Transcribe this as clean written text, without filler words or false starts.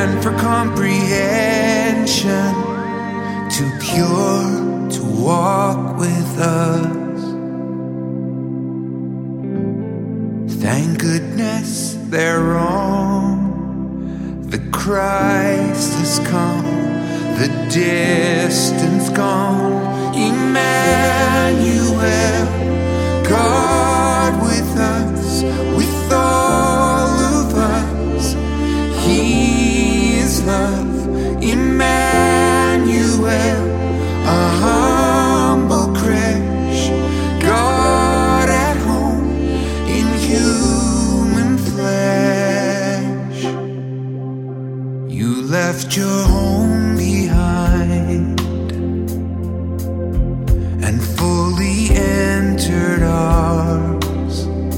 beyond for comprehension, too pure to walk with us. Thank goodness they're wrong. The Christ has come, the distance gone. Emmanuel, God with us, with all of us. He is love. Emmanuel, a humble creche, God at home in human flesh. You left your home